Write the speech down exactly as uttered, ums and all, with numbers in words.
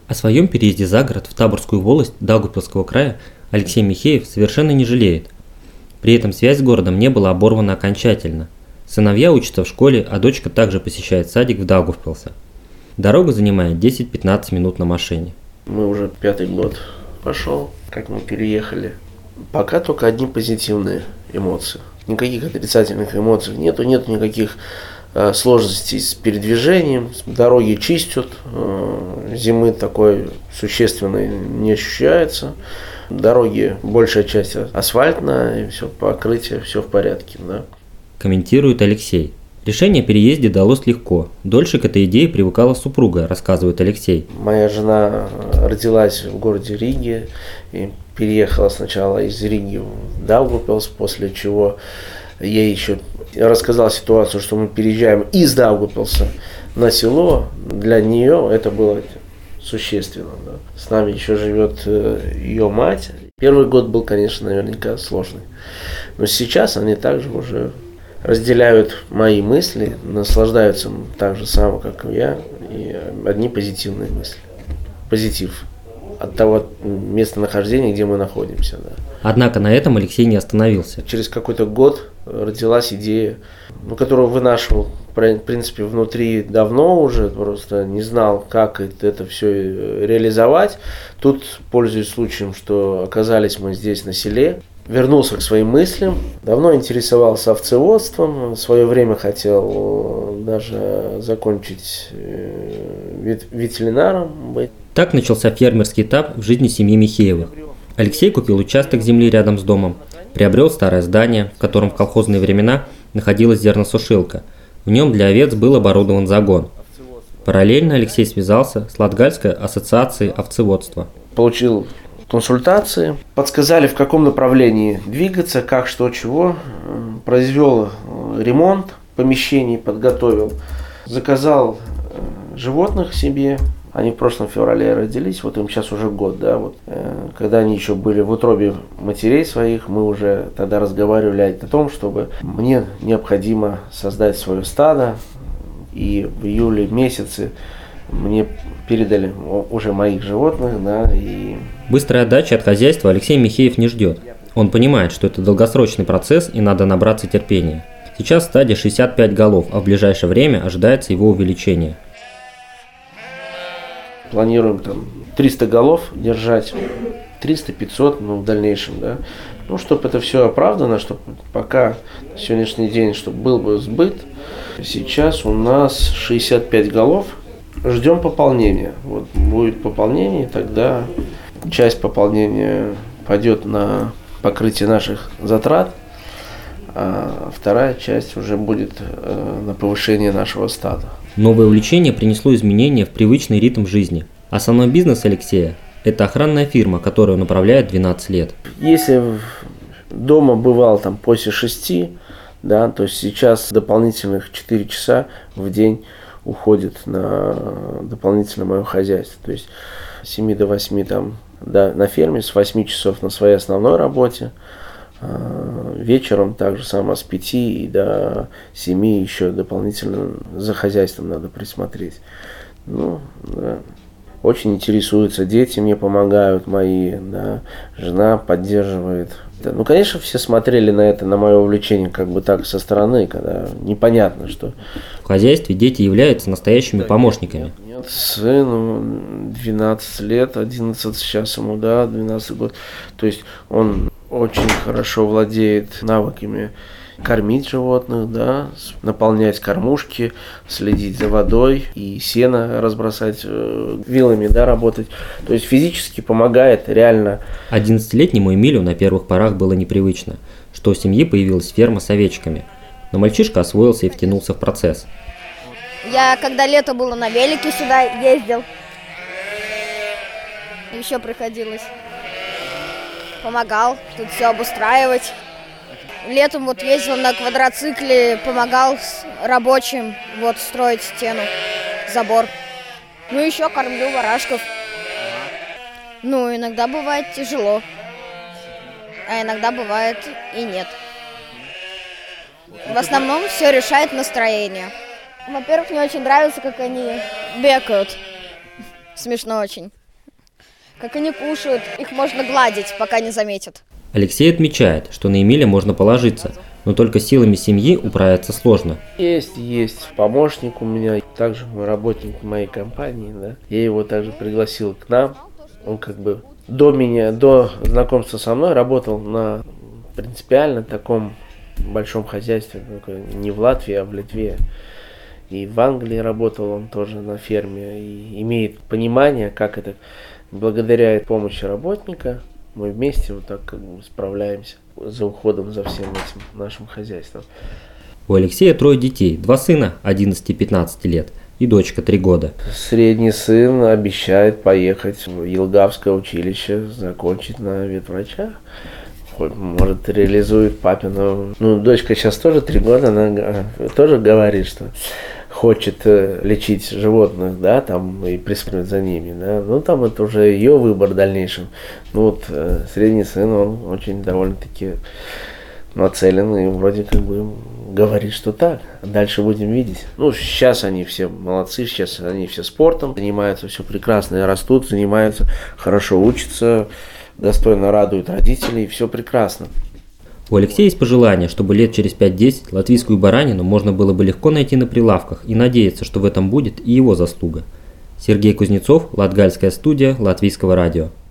О своем переезде за город в Таборскую волость Даугавпилского края Алексей Михеев совершенно не жалеет. При этом связь с городом не была оборвана окончательно. Сыновья учатся в школе, а дочка также посещает садик в Даугавпилсе. Дорога занимает десять-пятнадцать минут на машине. Мы уже пятый год пошел, как мы переехали. Пока только одни позитивные эмоции. Никаких отрицательных эмоций нету, нету никаких э, сложностей с передвижением. Дороги чистят, э, зимы такой существенной не ощущается. Дороги, большая часть асфальтная, и все покрытие, все в порядке. Да. Комментирует Алексей. Решение о переезде далось легко. Дольше к этой идее привыкала супруга, рассказывает Алексей. Моя жена родилась в городе Риге и переехала сначала из Риги в Даугавпилс, после чего я еще рассказал ситуацию, что мы переезжаем из Даугавпилса на село. Для нее это было существенно. Да. С нами еще живет ее мать. Первый год был, конечно, наверняка сложный. Но сейчас они также уже разделяют мои мысли, наслаждаются так же само, как и я, и одни позитивные мысли. Позитив от того местонахождения, где мы находимся. Да. Однако на этом Алексей не остановился. Через какой-то год родилась идея, ну, которую вынашивал, в принципе, внутри давно уже, просто не знал, как это, это все реализовать. Тут, пользуясь случаем, что оказались мы здесь на селе, вернулся к своим мыслям, давно интересовался овцеводством, в свое время хотел даже закончить ветеринаром быть. Так начался фермерский этап в жизни семьи Михеевых. Алексей купил участок земли рядом с домом, приобрел старое здание, в котором в колхозные времена находилась зерносушилка. В нем для овец был оборудован загон. Параллельно Алексей связался с Латгальской ассоциацией овцеводства. Получил консультации, подсказали, в каком направлении двигаться, как, что, чего. Произвел ремонт помещений, подготовил. Заказал животных себе. Они в прошлом феврале родились, вот им сейчас уже год, да, вот. Когда они еще были в утробе матерей своих, мы уже тогда разговаривали о том, чтобы мне необходимо создать свое стадо, и в июле месяце мне передали уже моих животных, да, и... Быстрой отдачи от хозяйства Алексей Михеев не ждет. Он понимает, что это долгосрочный процесс и надо набраться терпения. Сейчас в стаде шестьдесят пять голов, а в ближайшее время ожидается его увеличение. Планируем там триста голов держать, триста-пятьсот, ну, в дальнейшем, да. Ну, чтобы это все оправдано, чтобы пока на сегодняшний день, чтобы был бы сбыт. Сейчас у нас шестьдесят пять голов. Ждем пополнения. Вот будет пополнение, тогда часть пополнения пойдет на покрытие наших затрат, а вторая часть уже будет на повышение нашего стада. Новое увлечение принесло изменения в привычный ритм жизни. Основной бизнес Алексея – это охранная фирма, которую он управляет двенадцать лет. Если дома бывал там после шести, да, то сейчас дополнительных четыре часа в день уходит на дополнительное мое хозяйство. То есть с семи до восьми там, да, на ферме, с восьми часов на своей основной работе. Вечером так же само с пяти и до семи еще дополнительно за хозяйством надо присмотреть. Ну, да. Очень интересуются дети, мне помогают мои, да, жена поддерживает. Да, ну, конечно, все смотрели на это, на мое увлечение, как бы так со стороны, когда непонятно, что... В хозяйстве дети являются настоящими помощниками. Нет, сыну двенадцать лет, одиннадцать сейчас ему, да, двенадцатый год. То есть он очень хорошо владеет навыками кормить животных, да, наполнять кормушки, следить за водой и сено разбросать, э, вилами, да, работать. То есть физически помогает реально. одиннадцатилетнему Эмилю на первых порах было непривычно, что у семьи появилась ферма с овечками. Но мальчишка освоился и втянулся в процесс. Я когда лето было на велике сюда ездил. Еще приходилось. Помогал тут все обустраивать. Летом вот ездил на квадроцикле, помогал рабочим вот строить стену, забор. Ну еще кормлю барашков. Ну, иногда бывает тяжело, а иногда бывает и нет. В основном все решает настроение. Во-первых, мне очень нравится, как они бегают. Смешно очень. Как они кушают, их можно гладить, пока не заметят. Алексей отмечает, что на Эмиля можно положиться, но только силами семьи управиться сложно. Есть, есть помощник у меня, также мой работник моей компании, да. Я его также пригласил к нам. Он как бы до меня, до знакомства со мной работал на принципиально таком большом хозяйстве, не в Латвии, а в Литве. И в Англии работал он тоже на ферме, и имеет понимание, как это, благодаря помощи работника, мы вместе вот так как бы справляемся за уходом за всем этим нашим хозяйством. У Алексея трое детей, два сына одиннадцати и пятнадцати лет и дочка три года. Средний сын обещает поехать в Елгавское училище, закончить на ветврача. Хоть, может, реализует папину. Ну, дочка сейчас тоже три года, она тоже говорит, что хочет лечить животных, да, там, и присматривать за ними, да. Ну, там это уже ее выбор в дальнейшем. Ну, вот средний сын, он очень довольно-таки нацелен и вроде как бы говорит, что так. Дальше будем видеть. Ну, сейчас они все молодцы, сейчас они все спортом занимаются, все прекрасно, и растут, занимаются, хорошо учатся, достойно радуют родителей, все прекрасно. У Алексея есть пожелание, чтобы лет через пять-десять латвийскую баранину можно было бы легко найти на прилавках и надеяться, что в этом будет и его заслуга. Сергей Кузнецов, Латгальская студия Латвийского радио.